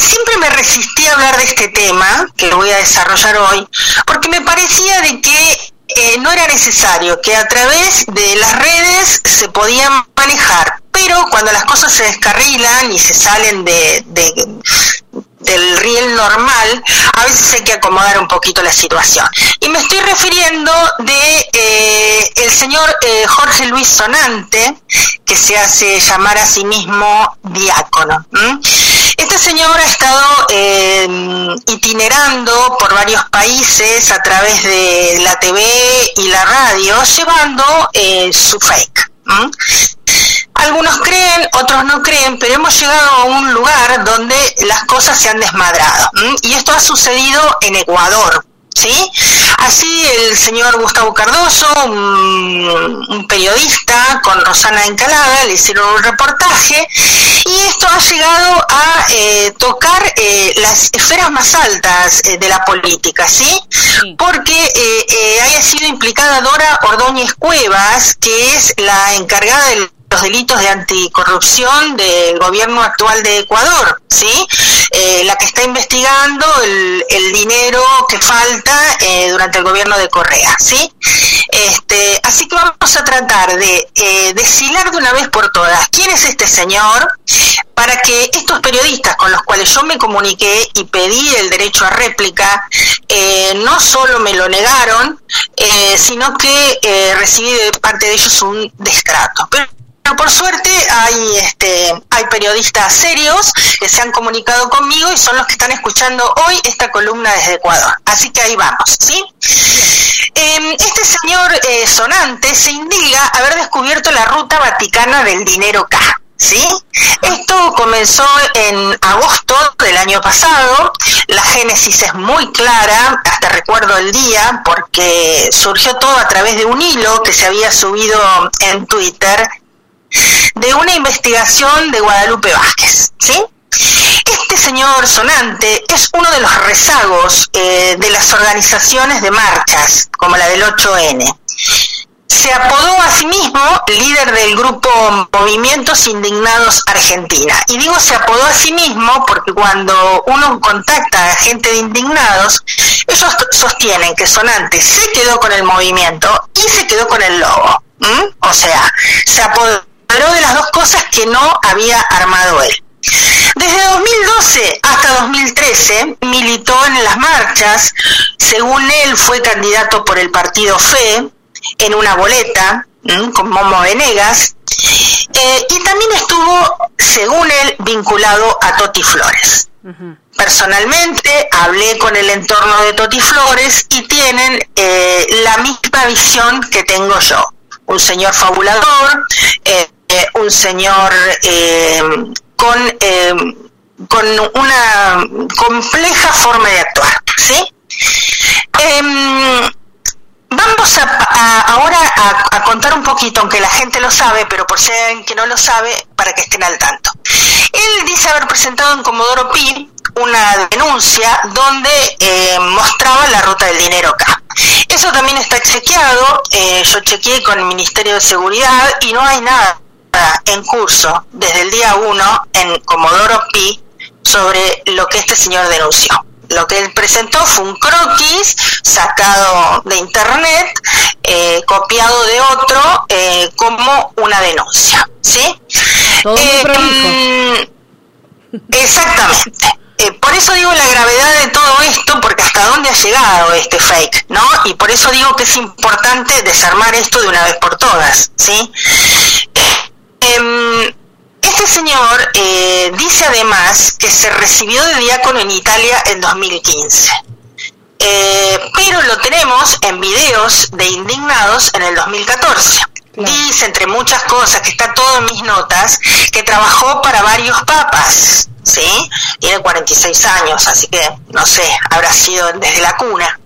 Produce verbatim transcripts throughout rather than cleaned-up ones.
siempre me resistí a hablar de este tema, que voy a desarrollar hoy, porque me parecía de que eh, no era necesario, que a través de las redes se podían manejar, pero cuando las cosas se descarrilan y se salen de, de del riel normal, a veces hay que acomodar un poquito la situación. Y me estoy refiriendo de eh, el señor eh, Jorge Luis Sonante, que se hace llamar a sí mismo diácono. ¿Mm? Este señor ha estado eh, itinerando por varios países a través de la T V y la radio, llevando eh, su fake. ¿Mm? Algunos creen, otros no creen, pero hemos llegado a un lugar donde las cosas se han desmadrado. ¿Mm? Y esto ha sucedido en Ecuador, ¿sí? Así el señor Gustavo Cardoso, un, un periodista con Rosana Encalada, le hicieron un reportaje y esto ha llegado a eh, tocar eh, las esferas más altas eh, de la política, ¿sí? Sí. Porque eh, eh, haya sido implicada Dora Ordóñez Cuevas, que es la encargada del los delitos de anticorrupción del gobierno actual de Ecuador, ¿sí? Eh, la que está investigando el, el dinero que falta eh, durante el gobierno de Correa, ¿sí? Este, así que vamos a tratar de eh, deshilar de una vez por todas quién es este señor, para que estos periodistas con los cuales yo me comuniqué y pedí el derecho a réplica, eh, no solo me lo negaron, eh, sino que eh, recibí de parte de ellos un destrato. Pero Pero por suerte hay este hay periodistas serios que se han comunicado conmigo y son los que están escuchando hoy esta columna desde Ecuador. Así que ahí vamos, ¿sí? Eh, este señor eh, Sonante se indigna haber descubierto la ruta vaticana del dinero K, ¿sí? Esto comenzó en agosto del año pasado. La génesis es muy clara, hasta recuerdo el día, porque surgió todo a través de un hilo que se había subido en Twitter de una investigación de Guadalupe Vázquez, ¿sí? Este señor Sonante es uno de los rezagos eh, de las organizaciones de marchas, como la del ocho ene. Se apodó a sí mismo líder del grupo Movimientos Indignados Argentina. Y digo se apodó a sí mismo porque cuando uno contacta a gente de indignados, ellos sostienen que Sonante se quedó con el movimiento y se quedó con el logo. ¿Mm? O sea, se apodó de las dos cosas que no había armado él. Desde dos mil doce hasta dos mil trece militó en las marchas. Según él, fue candidato por el partido F E en una boleta ¿m? con Momo Venegas, eh, y también estuvo, según él, vinculado a Toti Flores. Uh-huh. Personalmente hablé con el entorno de Toti Flores y tienen eh, la misma visión que tengo yo. Un señor fabulador, eh, eh, un señor eh, con eh, con una compleja forma de actuar, ¿sí? Eh, vamos a, a, ahora a, a contar un poquito, aunque la gente lo sabe, pero por si hay alguien que no lo sabe, para que estén al tanto. Él dice haber presentado en Comodoro Pi una denuncia donde eh, mostraba la ruta del dinero acá. Eso también está chequeado, eh, yo chequeé con el Ministerio de Seguridad y no hay nada en curso desde el día uno en Comodoro Pi sobre lo que este señor denunció. Lo que él presentó fue un croquis sacado de internet, eh, copiado de otro, eh, como una denuncia, ¿sí? Todo eh, muy prolijo. Exactamente. Eh, por eso digo la gravedad de todo esto, porque hasta dónde ha llegado este fake, ¿no? Y por eso digo que es importante desarmar esto de una vez por todas, ¿sí? Eh, eh, este señor eh, dice además que se recibió de diácono en Italia en dos mil quince. Eh, pero lo tenemos en videos de indignados en el dos mil catorce. Claro. Dice, entre muchas cosas, que está todo en mis notas, que trabajó para varios papas, ¿sí? Tiene cuarenta y seis años, así que, no sé, habrá sido desde la cuna.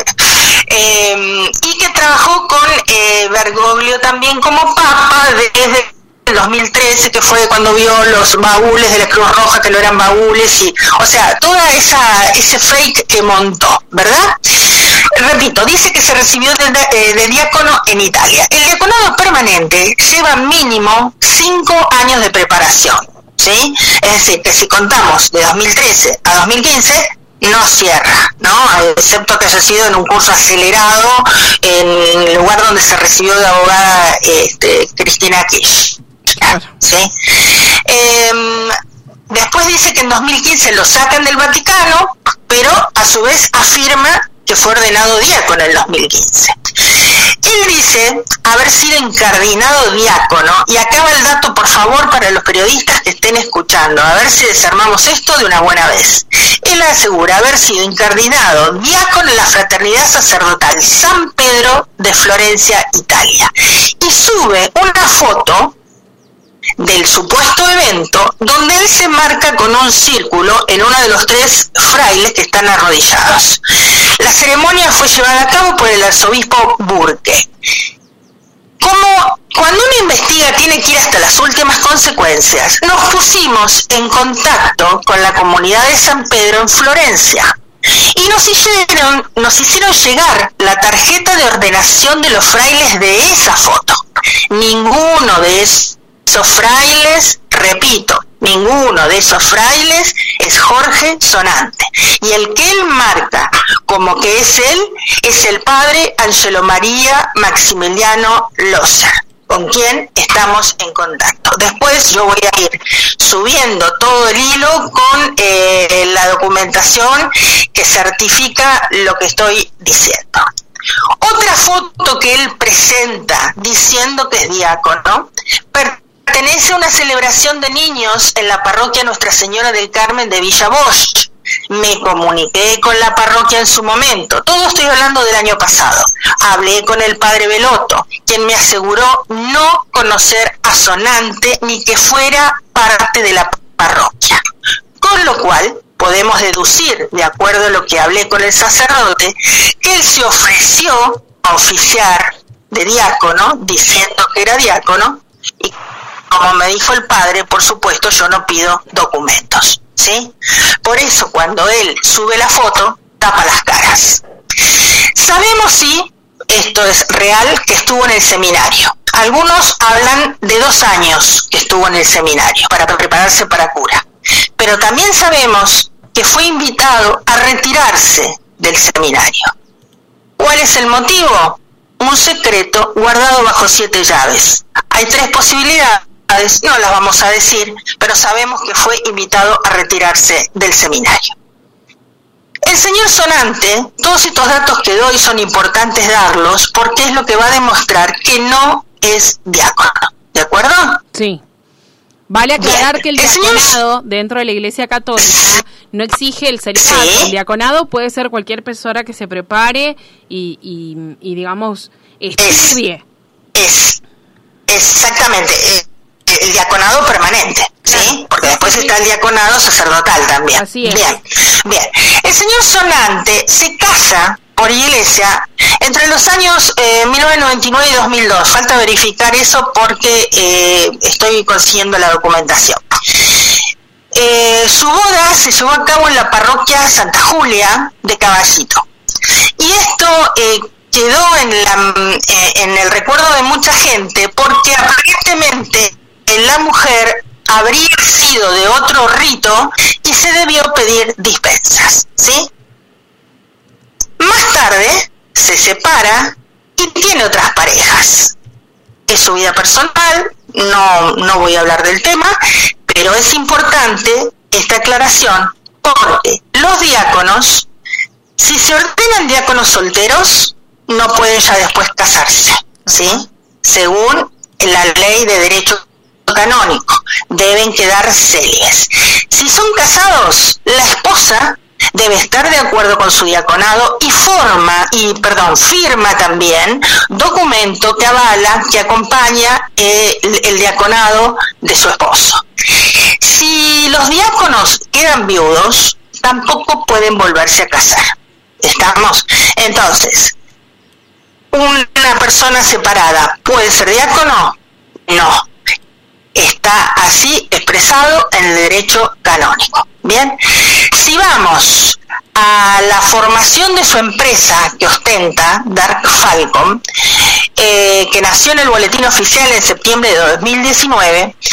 eh, y que trabajó con eh, Bergoglio también como papa desde el dos mil trece, que fue cuando vio los baúles de la Cruz Roja, que no eran baúles, y, o sea, toda esa ese fake que montó, ¿verdad? Repito, dice que se recibió de, de, de diácono en Italia. El diaconado permanente lleva mínimo cinco años de preparación. ¿sí? Es decir, que si contamos de dos mil trece a dos mil quince, no cierra, ¿no? Excepto que haya sido en un curso acelerado en el lugar donde se recibió de abogada este, Cristina Kirchner, ¿sí? Eh, después dice que en dos mil quince lo sacan del Vaticano, pero a su vez afirma que fue ordenado diácono en dos mil quince. Él dice haber sido incardinado diácono, y acá va el dato, por favor, para los periodistas que estén escuchando, a ver si desarmamos esto de una buena vez. Él asegura haber sido incardinado diácono en la Fraternidad Sacerdotal San Pedro de Florencia, Italia, y sube una foto del supuesto evento donde él se marca con un círculo en uno de los tres frailes que están arrodillados. La ceremonia fue llevada a cabo por el arzobispo Burke. Como cuando uno investiga tiene que ir hasta las últimas consecuencias, nos pusimos en contacto con la comunidad de San Pedro en Florencia y nos hicieron, nos hicieron llegar la tarjeta de ordenación de los frailes de esa foto. Ninguno de esos Esos frailes, repito, ninguno de esos frailes es Jorge Sonante. Y el que él marca como que es él, es el padre Angelo María Maximiliano Loza, con quien estamos en contacto. Después yo voy a ir subiendo todo el hilo con eh, la documentación que certifica lo que estoy diciendo. Otra foto que él presenta diciendo que es diácono, pertenece a una celebración de niños en la parroquia Nuestra Señora del Carmen de Villa Bosch. Me comuniqué con la parroquia en su momento, todo estoy hablando del año pasado. Hablé con el padre Belotto, quien me aseguró no conocer a Sonante ni que fuera parte de la parroquia. Con lo cual, podemos deducir, de acuerdo a lo que hablé con el sacerdote, que él se ofreció a oficiar de diácono, diciendo que era diácono, y como me dijo el padre, por supuesto, yo no pido documentos, ¿sí? Por eso, cuando él sube la foto, tapa las caras. Sabemos si esto es real, que estuvo en el seminario. Algunos hablan de dos años que estuvo en el seminario para prepararse para cura. Pero también sabemos que fue invitado a retirarse del seminario. ¿Cuál es el motivo? Un secreto guardado bajo siete llaves. Hay tres posibilidades. No las vamos a decir, pero sabemos que fue invitado a retirarse del seminario. El señor Sonante, todos estos datos que doy son importantes darlos porque es lo que va a demostrar que no es diácono. ¿De acuerdo? Sí. Vale aclarar Bien. que el El señor... diaconado dentro de la Iglesia Católica no exige el celibato. Sí. El diaconado puede ser cualquier persona que se prepare y, y, y digamos, estudie. Es, es exactamente... Es. El diaconado permanente, ¿sí? Porque después está el diaconado sacerdotal también. Así es. Bien, bien. El señor Sonante se casa por iglesia entre los años eh, mil novecientos noventa y nueve y dos mil dos. Falta verificar eso porque eh, estoy consiguiendo la documentación. Eh, su boda se llevó a cabo en la parroquia Santa Julia de Caballito. Y esto... Eh, quedó en, la, eh, en el recuerdo de mucha gente porque aparentemente la mujer habría sido de otro rito y se debió pedir dispensas, ¿sí? Más tarde se separa y tiene otras parejas. Es su vida personal, no, no voy a hablar del tema, pero es importante esta aclaración porque los diáconos, si se ordenan diáconos solteros, no pueden ya después casarse, ¿sí? Según la ley de derecho canónico, deben quedar célibes. Si son casados, la esposa debe estar de acuerdo con su diaconado y forma, y perdón, firma también documento que avala, que acompaña eh, el, el diaconado de su esposo. Si los diáconos quedan viudos, tampoco pueden volverse a casar. ¿Estamos? Entonces, ¿una persona separada puede ser diácono? No. Está así expresado en el derecho canónico. Bien, si vamos a la formación de su empresa que ostenta, Dark Falcon, eh, que nació en el Boletín Oficial en septiembre de dos mil diecinueve,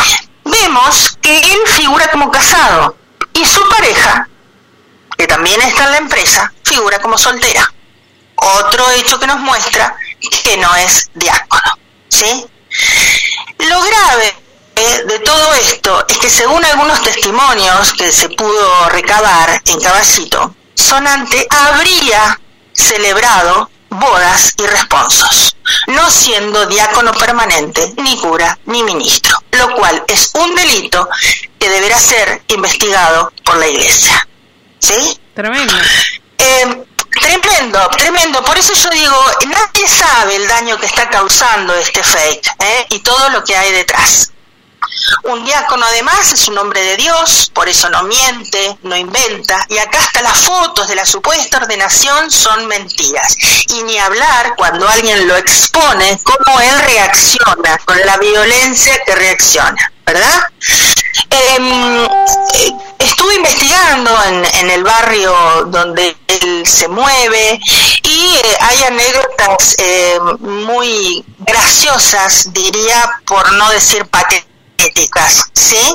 vemos que él figura como casado y su pareja, que también está en la empresa, figura como soltera. Otro hecho que nos muestra que no es diácono, ¿sí? Lo grave de todo esto es que según algunos testimonios que se pudo recabar en Caballito, Sonante habría celebrado bodas y responsos, no siendo diácono permanente, ni cura, ni ministro, lo cual es un delito que deberá ser investigado por la Iglesia. ¿Sí? Tremendo. Eh, tremendo, tremendo. Por eso yo digo, nadie sabe el daño que está causando este fake, ¿eh? Y todo lo que hay detrás. Un diácono además es un hombre de Dios, por eso no miente, no inventa, y acá hasta las fotos de la supuesta ordenación son mentiras. Y ni hablar cuando alguien lo expone, cómo él reacciona, con la violencia que reacciona, ¿verdad? Eh, estuve investigando en, en el barrio donde él se mueve y eh, hay anécdotas eh, muy graciosas, diría, por no decir patéticas. Éticas, ¿sí?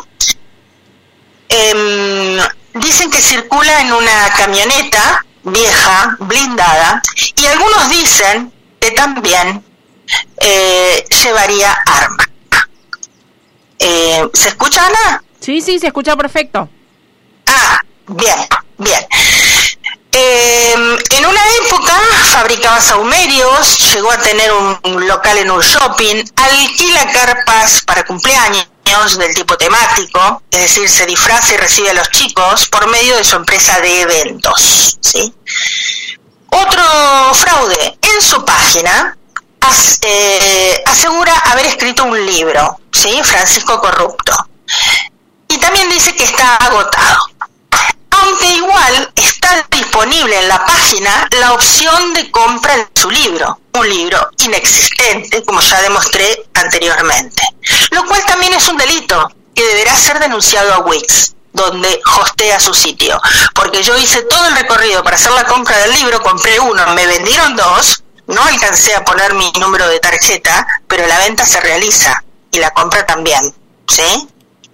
Eh, dicen que circula en una camioneta vieja, blindada, y algunos dicen que también eh, llevaría arma. Eh, ¿Se escucha, Ana? Sí, sí, se escucha perfecto. Ah, bien, bien. Eh, en una época fabricaba sahumerios, llegó a tener un, un local en un shopping, alquila carpas para cumpleaños del tipo temático, es decir, se disfraza y recibe a los chicos por medio de su empresa de eventos, ¿sí? Otro fraude, en su página as, eh, asegura haber escrito un libro, ¿sí? Francisco Corrupto, y también dice que está agotado. Aunque igual está disponible en la página la opción de compra de su libro, un libro inexistente, como ya demostré anteriormente, lo cual también es un delito que deberá ser denunciado a Wix, donde hostea su sitio, porque yo hice todo el recorrido para hacer la compra del libro, compré uno, me vendieron dos, no alcancé a poner mi número de tarjeta, pero la venta se realiza y la compra también, ¿sí?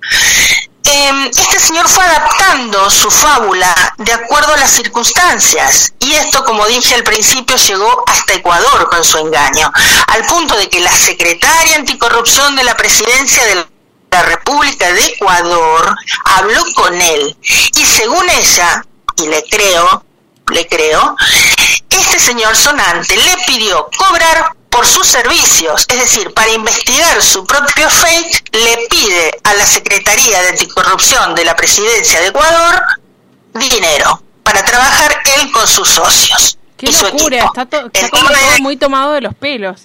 Este señor fue adaptando su fábula de acuerdo a las circunstancias, y esto, como dije al principio, llegó hasta Ecuador con su engaño, al punto de que la secretaria anticorrupción de la presidencia de la República de Ecuador habló con él, y según ella, y le creo, le creo, este señor Sonante le pidió cobrar por sus servicios, es decir, para investigar su propio fake, le pide a la Secretaría de Anticorrupción de la Presidencia de Ecuador dinero para trabajar él con sus socios. ¡Qué y su locura! equipo. Está, to- está como todo muy tomado de los pelos.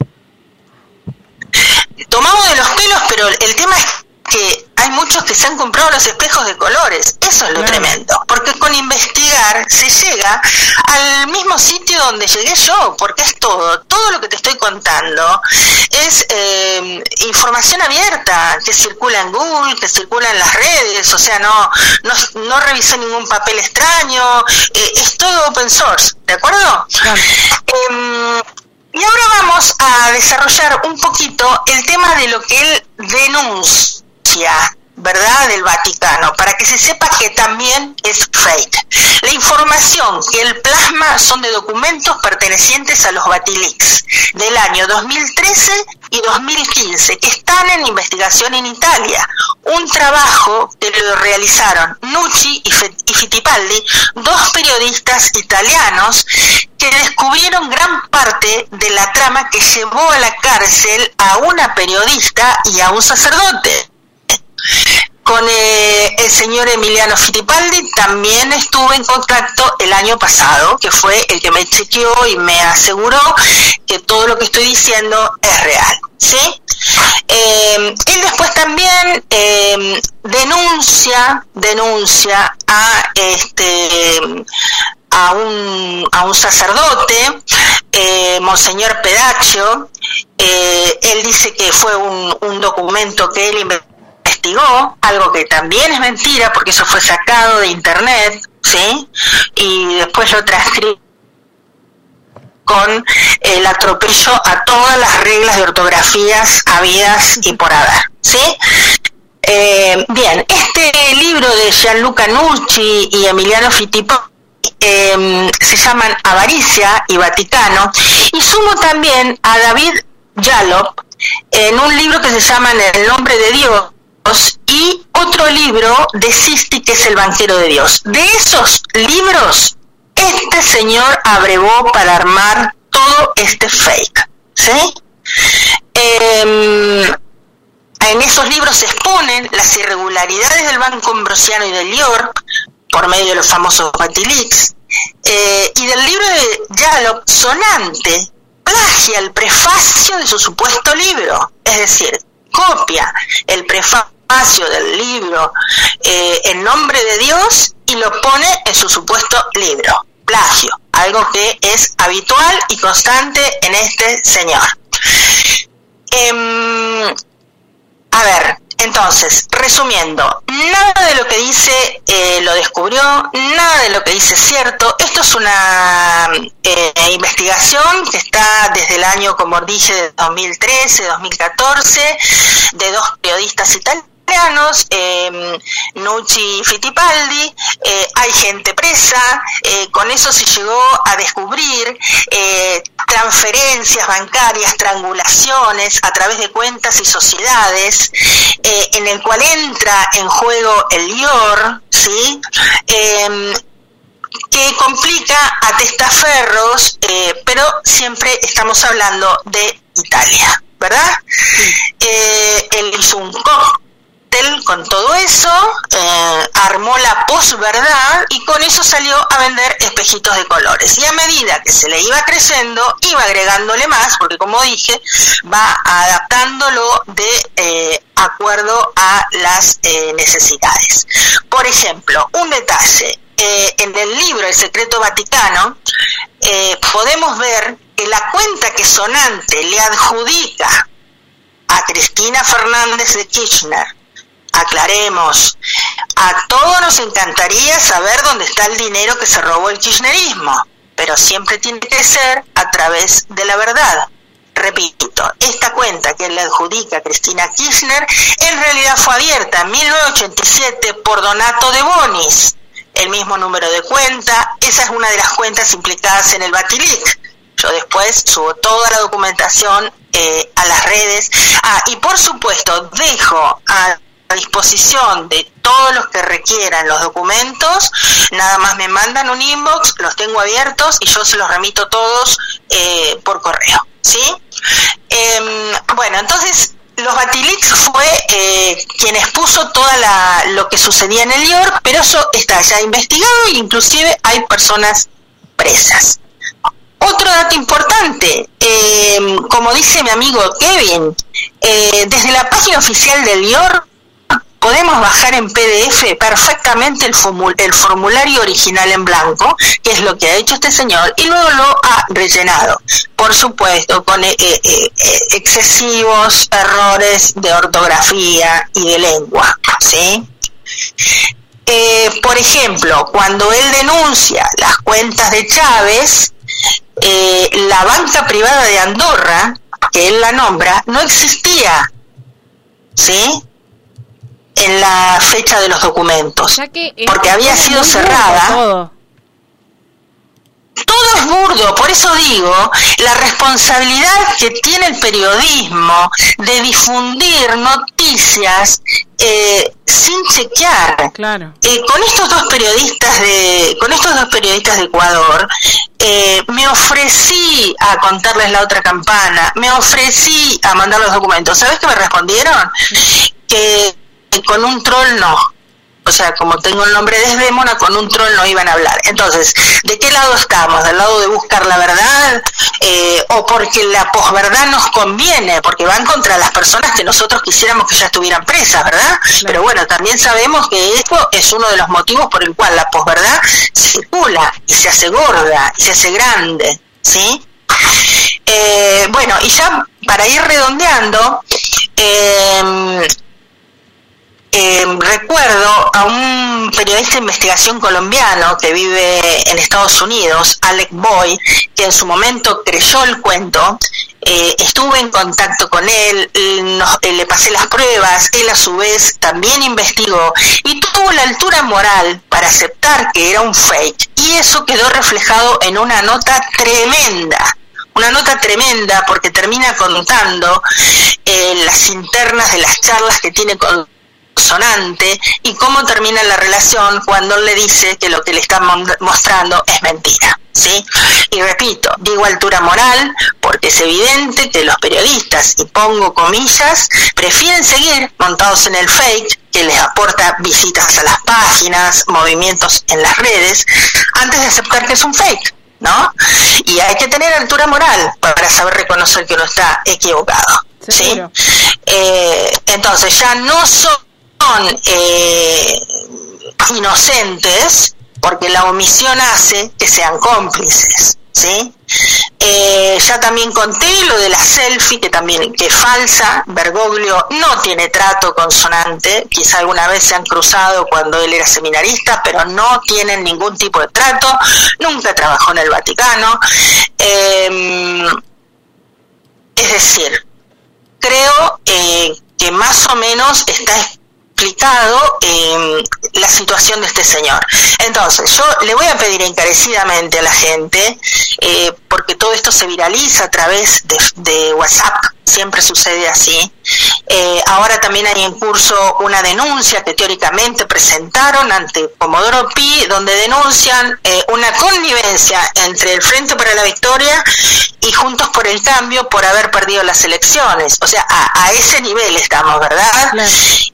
Tomado de los pelos, pero el tema es que hay muchos que se han comprado los espejos de colores. Eso es lo claro. tremendo, porque con investigar se llega al mismo sitio donde llegué yo, porque es todo, todo lo que te estoy contando es eh, información abierta que circula en Google, que circula en las redes, o sea, no no, no revisé ningún papel extraño, eh, es todo open source, ¿de acuerdo? Claro. Eh, y ahora vamos a desarrollar un poquito el tema de lo que él denuncia, ¿verdad?, del Vaticano, para que se sepa que también es fake. La información que él plasma son de documentos pertenecientes a los Vatilix del año dos mil trece y dos mil quince, que están en investigación en Italia, un trabajo que lo realizaron Nucci y Fittipaldi, dos periodistas italianos que descubrieron gran parte de la trama que llevó a la cárcel a una periodista y a un sacerdote. Con eh, el señor Emiliano Fittipaldi también estuve en contacto el año pasado, que fue el que me chequeó y me aseguró que todo lo que estoy diciendo es real, ¿sí? Eh, él después también eh, denuncia, denuncia a este a un a un sacerdote, eh, Monseñor Pedaccio. Eh, él dice que fue un, un documento que él investigó, algo que también es mentira porque eso fue sacado de internet, ¿sí? Y después lo transcribió con el atropello a todas las reglas de ortografías habidas y por haber, ¿sí? Eh, bien, este libro de Gianluca Nucci y Emiliano Fittipaldi eh, se llaman Avaricia y Vaticano, y sumo también a David Jalop en un libro que se llama En el nombre de Dios, y otro libro de Sisti que es El banquero de Dios. De esos libros, este señor abrevó para armar todo este fake, ¿sí? Eh, en esos libros se exponen las irregularidades del Banco Ambrosiano y del Lior por medio de los famosos Batilix, eh, y del libro de Jalop, Sonante plagia el prefacio de su supuesto libro, es decir, copia el prefacio del libro eh, En nombre de Dios y lo pone en su supuesto libro. Plagio, algo que es habitual y constante en este señor. Eh, a ver, entonces, resumiendo, nada de lo que dice eh, lo descubrió, nada de lo que dice es cierto. Esto es una eh, investigación que está desde el año, como dije, de dos mil trece, dos mil catorce, de dos periodistas italianos, eh, Nucci y Fittipaldi. Eh, hay gente presa, eh, con eso se llegó a descubrir eh, transferencias bancarias, triangulaciones a través de cuentas y sociedades, eh, en el cual entra en juego el Lior, ¿sí? Eh, que complica a testaferros, eh, pero siempre estamos hablando de Italia, ¿verdad? Sí. Eh, él hizo un cóctel con todo eso, eh, armó la posverdad y con eso salió a vender espejitos de colores, y a medida que se le iba creciendo iba agregándole más, porque como dije va adaptándolo de eh, acuerdo a las eh, necesidades. Por ejemplo, un detalle, eh, en el libro El secreto Vaticano eh, podemos ver que la cuenta que Sonante le adjudica a Cristina Fernández de Kirchner, aclaremos, a todos nos encantaría saber dónde está el dinero que se robó el kirchnerismo, pero siempre tiene que ser a través de la verdad. Repito, esta cuenta que le adjudica a Cristina Kirchner en realidad fue abierta en mil novecientos ochenta y siete por Donato de Bonis, el mismo número de cuenta. Esa es una de las cuentas implicadas en el Batilic. Yo después subo toda la documentación eh, a las redes. Ah, y por supuesto dejo a a disposición de todos los que requieran los documentos. Nada más me mandan un inbox, los tengo abiertos y yo se los remito todos eh, por correo, ¿sí? Eh, bueno, entonces los Batilix fue eh, quien expuso toda la lo que sucedía en el Lior, pero eso está ya investigado e inclusive hay personas presas. Otro dato importante, eh, como dice mi amigo Kevin, eh, desde la página oficial del Lior podemos bajar en P D F perfectamente el, formul- el formulario original en blanco, que es lo que ha hecho este señor, y luego lo ha rellenado, por supuesto, con eh, eh, eh, excesivos errores de ortografía y de lengua, ¿sí? Eh, por ejemplo, cuando él denuncia las cuentas de Chávez, eh, la banca privada de Andorra, que él la nombra, no existía, ¿sí?, en la fecha de los documentos, porque había sido cerrada. Todo. todo es burdo, por eso digo, la responsabilidad que tiene el periodismo de difundir noticias eh, sin chequear. Claro. Eh, con estos dos periodistas de, con estos dos periodistas de Ecuador, eh, me ofrecí a contarles la otra campana, me ofrecí a mandar los documentos. ¿Sabes qué me respondieron? Que con un troll no, o sea, como tengo el nombre de Desdémona, con un troll no iban a hablar. Entonces, ¿de qué lado estamos? ¿Del lado de buscar la verdad? Eh, ¿O porque la posverdad nos conviene? Porque van contra las personas que nosotros quisiéramos que ya estuvieran presas, ¿verdad? Claro. Pero bueno, también sabemos que esto es uno de los motivos por el cual la posverdad circula y se hace gorda y se hace grande, ¿sí? Eh, bueno, y ya para ir redondeando, eh, Eh, recuerdo a un periodista de investigación colombiano que vive en Estados Unidos, Alec Boy, que en su momento creyó el cuento, eh, estuve en contacto con él, nos, eh, le pasé las pruebas, él a su vez también investigó y tuvo la altura moral para aceptar que era un fake, y eso quedó reflejado en una nota tremenda. Una nota tremenda porque termina contando eh, las internas de las charlas que tiene con Sonante y cómo termina la relación cuando él le dice que lo que le están mostrando es mentira, ¿sí? Y repito, digo altura moral porque es evidente que los periodistas, y pongo comillas, prefieren seguir montados en el fake que les aporta visitas a las páginas, movimientos en las redes, antes de aceptar que es un fake, ¿no? Y hay que tener altura moral para saber reconocer que uno está equivocado, ¿sí? Eh, entonces ya no son eh, inocentes porque la omisión hace que sean cómplices, ¿sí? Eh, ya también conté lo de la selfie, que también que es falsa. Bergoglio no tiene trato con Sonante, quizá alguna vez se han cruzado cuando él era seminarista, pero no tienen ningún tipo de trato, nunca trabajó en el Vaticano. Eh, es decir, creo eh, que más o menos está explicado eh, la situación de este señor. Entonces, yo le voy a pedir encarecidamente a la gente, eh, porque todo esto se viraliza a través de, de WhatsApp, siempre sucede así. Eh, ahora también hay en curso una denuncia que teóricamente presentaron ante Comodoro Pi, donde denuncian eh, una connivencia entre el Frente para la Victoria y Juntos por el Cambio por haber perdido las elecciones. O sea, a, a ese nivel estamos, ¿verdad? Claro.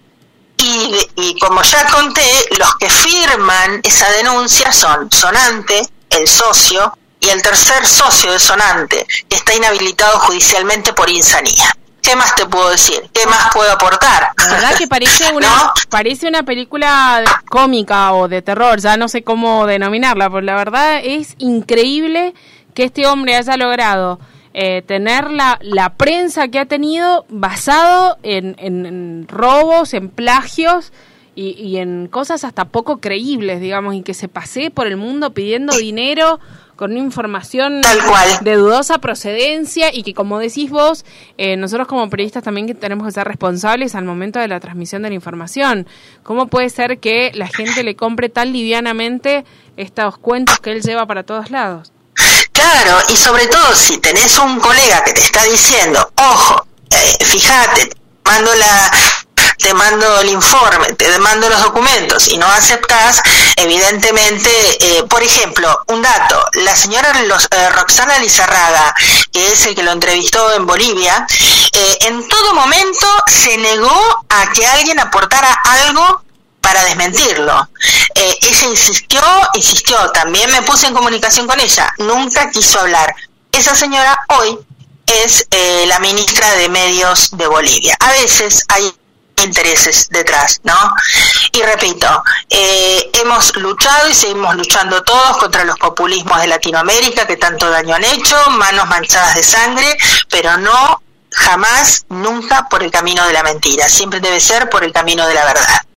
Y, y como ya conté, los que firman esa denuncia son Sonante, el socio, y el tercer socio de Sonante, que está inhabilitado judicialmente por insanía. ¿Qué más te puedo decir? ¿Qué más puedo aportar? La verdad que parece una, ¿no? parece una película cómica o de terror, ya no sé cómo denominarla, pero la verdad es increíble que este hombre haya logrado Eh, tener la, la prensa que ha tenido basado en, en, en robos, en plagios y, y en cosas hasta poco creíbles, digamos, y que se pasee por el mundo pidiendo dinero con una información de dudosa procedencia, y que, como decís vos, eh, nosotros como periodistas también que tenemos que ser responsables al momento de la transmisión de la información. ¿Cómo puede ser que la gente le compre tan livianamente estos cuentos que él lleva para todos lados? Claro, y sobre todo si tenés un colega que te está diciendo, ojo, eh, fíjate, te mando la, te mando el informe, te mando los documentos y no aceptás, evidentemente, eh, por ejemplo, un dato, la señora los, eh, Roxana Lizarraga, que es el que lo entrevistó en Bolivia, eh, en todo momento se negó a que alguien aportara algo para desmentirlo. Eh, ella insistió, insistió, también me puse en comunicación con ella, nunca quiso hablar. Esa señora hoy es eh, la ministra de Medios de Bolivia. A veces hay intereses detrás, ¿no? Y repito, eh, hemos luchado y seguimos luchando todos contra los populismos de Latinoamérica que tanto daño han hecho, manos manchadas de sangre, pero no, jamás, nunca por el camino de la mentira, siempre debe ser por el camino de la verdad.